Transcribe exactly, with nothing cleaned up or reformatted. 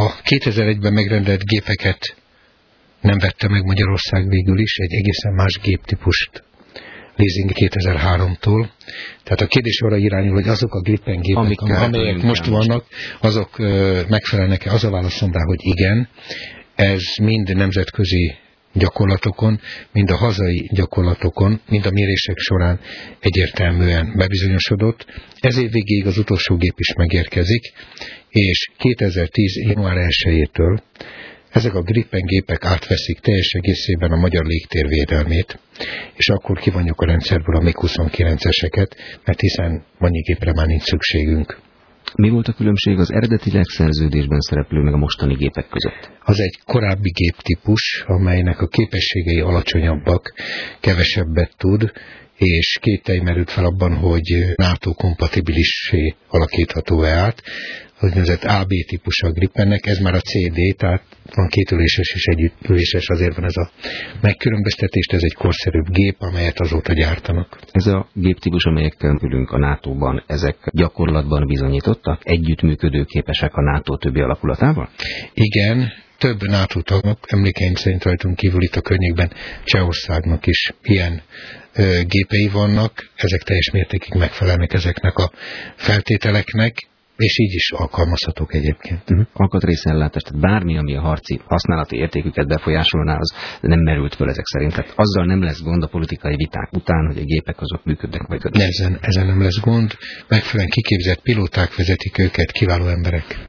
A kétezer-egyben megrendelt gépeket nem vette meg Magyarország végül is, egy egészen más géptípust leasing kétezer-háromtól. Tehát a kérdés arra irányul, hogy azok a Gripen gépek, Amikkel amelyek most vannak, azok megfelelnek-e? Az a válaszom rá, hogy igen. Ez mind nemzetközi gyakorlatokon, mind a hazai gyakorlatokon, mind a mérések során egyértelműen bebizonyosodott. Ez év végéig az utolsó gép is megérkezik, és kétezer-tíz január elsejétől ezek a Gripen gépek átveszik teljes egészében a magyar légtér védelmét, és akkor kivonjuk a rendszerből a mig huszonkilenceseket, mert hiszen annyi gépre már nincs szükségünk. Mi volt a különbség az eredetileg szerződésben szereplő meg a mostani gépek között? Az egy korábbi géptípus, amelynek a képességei alacsonyabbak, kevesebbet tud, és kételj merült fel abban, hogy NATO kompatibilissé alakítható-e át. Az úgynevezett á bé típus a Gripennek, ez már a cé dé, tehát van kétüléses és együttüléses, azért van ez a megkülönböztetést, ez egy korszerűbb gép, amelyet azóta gyártanak. Ez a géptípus, amelyekkel ülünk a nátóban, ezek gyakorlatban bizonyítottak? Együttműködőképesek a NATO többi alakulatával? Igen, több NATO tagnak, emlékeim szerint rajtunk kívül itt a környékben Csehországnak is ilyen ö, gépei vannak, ezek teljes mértékig megfelelnek ezeknek a feltételeknek, és így is alkalmazhatók egyébként. Uh-huh. Alkatrészellátást, tehát bármi, ami a harci használati értéküket befolyásolná, az nem merült föl ezek szerint. Tehát azzal nem lesz gond a politikai viták után, hogy a gépek azok működnek vagy. Ezen, ezen nem lesz gond, megfelelően kiképzett pilóták vezetik őket, kiváló emberek.